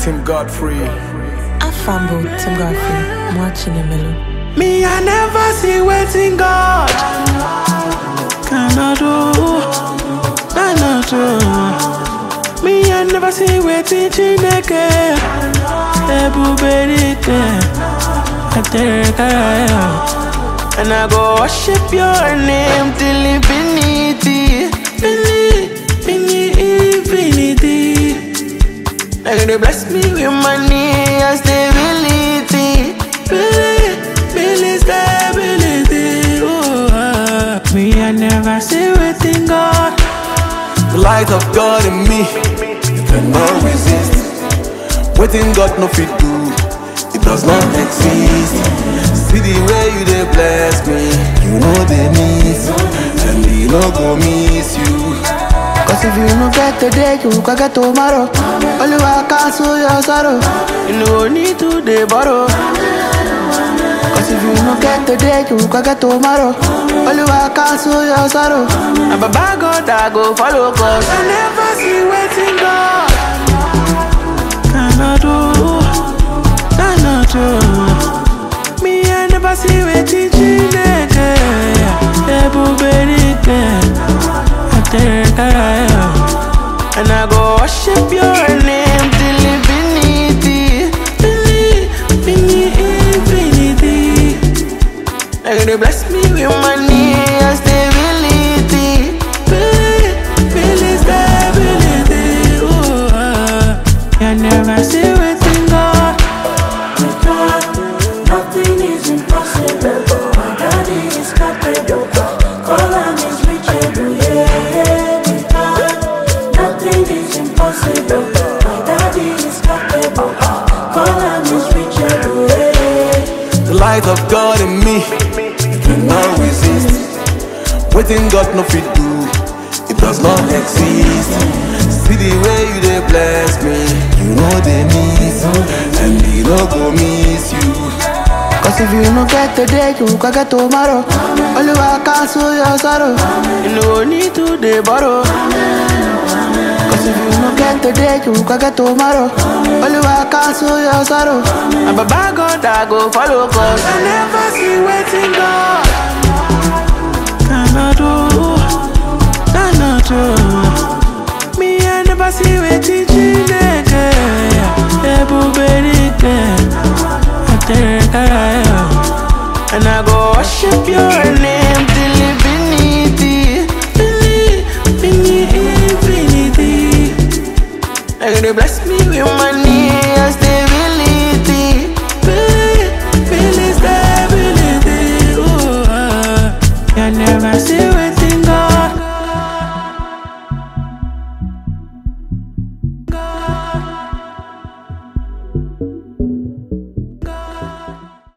Tim Godfrey. I fumbled Tim Godfrey. I'm watching him alone. Me, I never see waiting God cannot do, cannot do. Me, I never see waiting Chineke. Ebu Berike, and I go worship your name till infinity, infinity. Like they bless me with money and stability, stability. Oh, me, I never see waiting God. The light of God in me, you cannot resist. Waiting God no fit do, it does not exist. See the way you dey bless me, you know the needs, and he no go miss you. Cause if you no get today, you can get tomorrow. Only I cancel your sorrow, you no need to dey borrow. Cause if you no get today, you can get tomorrow. Only I cancel your sorrow. And Baba God, I go follow. Cause I never see waiting God cannot do, cannot do. Me, I never see waiting Chineke. Ebu Berike, and I go worship your name till infinity, infinity. Like they bless me with money and stability, stability. Oh, I never see waiting God. With God, nothing is impossible. My daddy is capable. Call him is reachable. Yeah, with God, nothing is impossible. My daddy is capable. Call him is reachable. Yeah. The light of God in me, you cannot resist. Waiting God no fit do, it does not exist. See the way you dey bless me, you know the needs, and he no go miss you. Cause if you no get today, you can get tomorrow. Only I cancel your sorrow, you no need to dey borrow. Cause if you no get today, you can get tomorrow. Only I cancel your sorrow. And Baba God, I go follow. Cause I never see waiting God cannot do, cannot do. Me, I never see waiting Chineke. Ebu Berike, and I go worship your name till infinity, infinity. Like they bless me with money